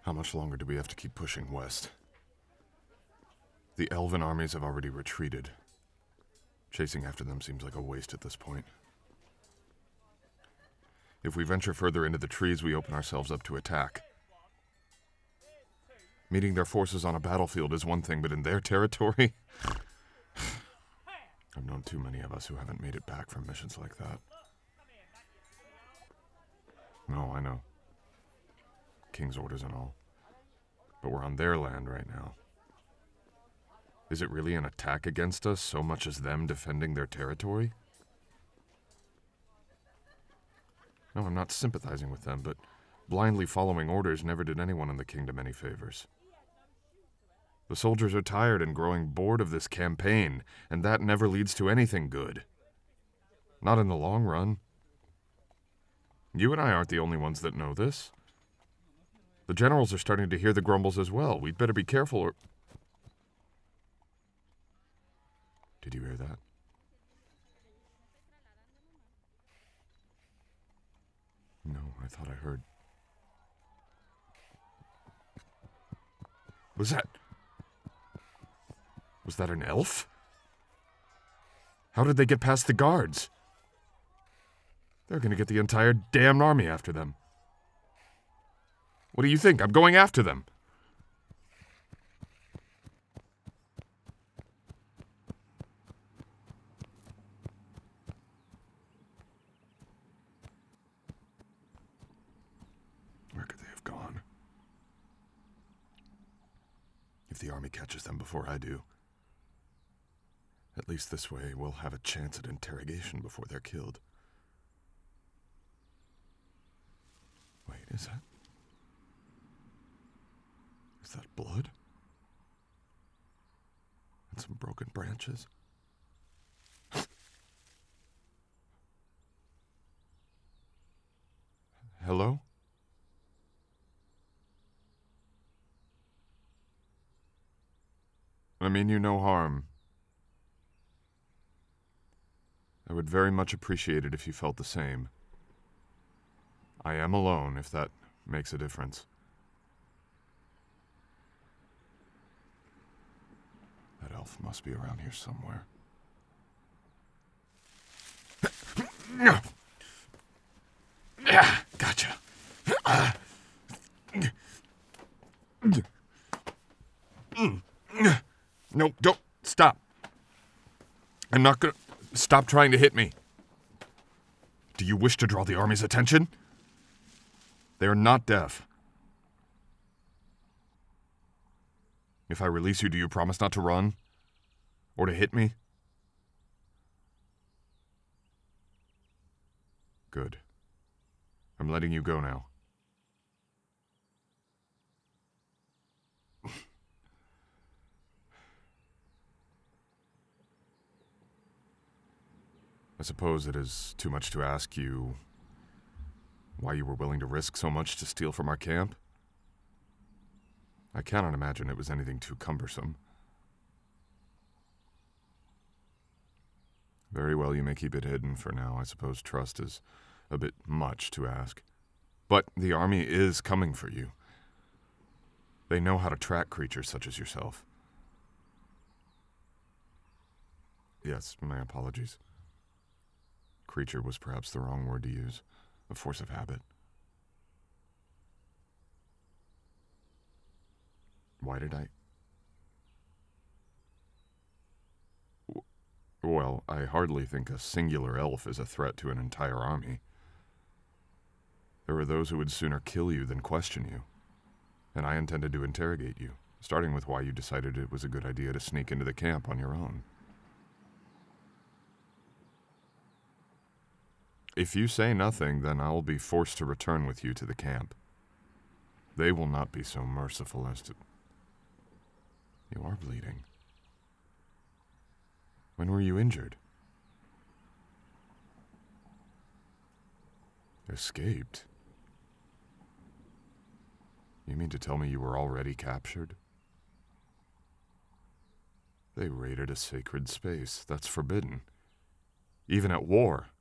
How much longer do we have to keep pushing west? The elven armies have already retreated. Chasing after them seems like a waste at this point. If we venture further into the trees, we open ourselves up to attack. Meeting their forces on a battlefield is one thing, but in their territory? I've known too many of us who haven't made it back from missions like that. No, I know. King's orders and all. But we're on their land right now. Is it really an attack against us, so much as them defending their territory? No, I'm not sympathizing with them, but blindly following orders never did anyone in the kingdom any favors. The soldiers are tired and growing bored of this campaign, and that never leads to anything good. Not in the long run. You and I aren't the only ones that know this. The generals are starting to hear the grumbles as well. We'd better be careful or... Did you hear that? No, I thought I heard. Was that an elf? How did they get past the guards? They're gonna get the entire damned army after them. What do you think? I'm going after them. Where could they have gone? If the army catches them before I do, at least this way we'll have a chance at interrogation before they're killed. Wait, is that blood? And some broken branches? Hello? I mean you no harm. I would very much appreciate it if you felt the same. I am alone, if that makes a difference. That elf must be around here somewhere. Gotcha. No, don't. Stop. I'm not gonna... Stop trying to hit me. Do you wish to draw the army's attention? They are not deaf. If I release you, do you promise not to run? Or to hit me? Good. I'm letting you go now. I suppose it is too much to ask you why you were willing to risk so much to steal from our camp. I cannot imagine it was anything too cumbersome. Very well, you may keep it hidden for now. I suppose trust is a bit much to ask. But the army is coming for you. They know how to track creatures such as yourself. Yes, my apologies. Creature was perhaps the wrong word to use. A force of habit. Why did I... Well, I hardly think a singular elf is a threat to an entire army. There are those who would sooner kill you than question you. And I intended to interrogate you, starting with why you decided it was a good idea to sneak into the camp on your own. If you say nothing, then I will be forced to return with you to the camp. They will not be so merciful as to... You are bleeding. When were you injured? Escaped? You mean to tell me you were already captured? They raided a sacred space. That's forbidden. Even at war.